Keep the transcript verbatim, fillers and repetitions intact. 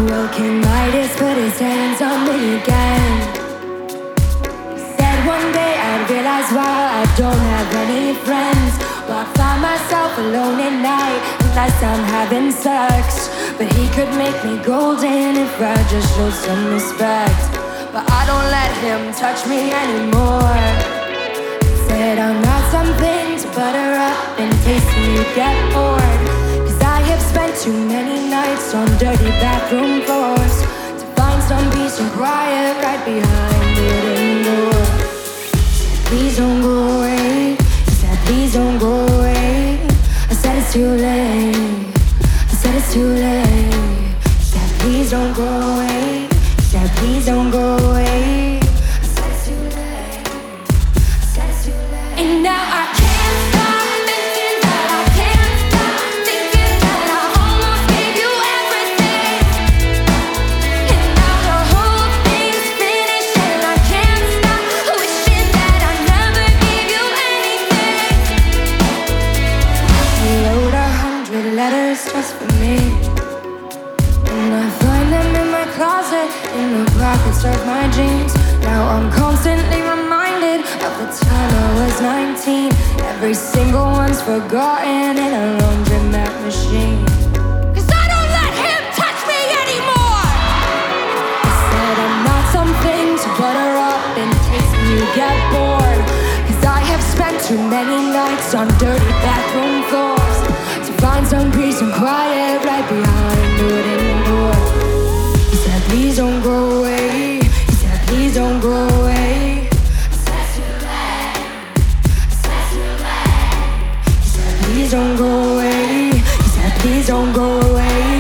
Well, King Midas put his hands on me again. Said one day I'd realize why I don't have any friends. Well, I find myself alone at night unless I'm having sex. But he could make me golden if I just showed some respect. But I don't let him touch me anymore. Said I'm not something to butter up and taste and you get bored. Cause I have spent too many nights on dirty bathroom floors to find some peace and quiet right behind the wooden door. Please don't go away. He said please don't go away. I said it's too late. I said it's too late. He said please don't go away. He said please don't go away. I said it's too late. I said it's too late. And now I can't stop thinking that I can't stop thinking that I almost gave you everything. And now the whole thing's finished and I can't stop wishing that I never gave you anything. He wrote a hundred letters just for me, and I find them in my closet, in the pockets of my jeans. Now I'm constantly reminded of the time I was nineteen. Every single one's forgotten in a laundromat machine. Cause I don't let him touch me anymore. I said I'm not something to butter up and taste and you get bored. Cause I have spent too many nights on dirty bathroom floors to find some peace and quiet right behind the wooden door. He said please don't go away. He said please don't go away. I said it's too late. I said it's too late. He said please don't go away. He said please don't go away.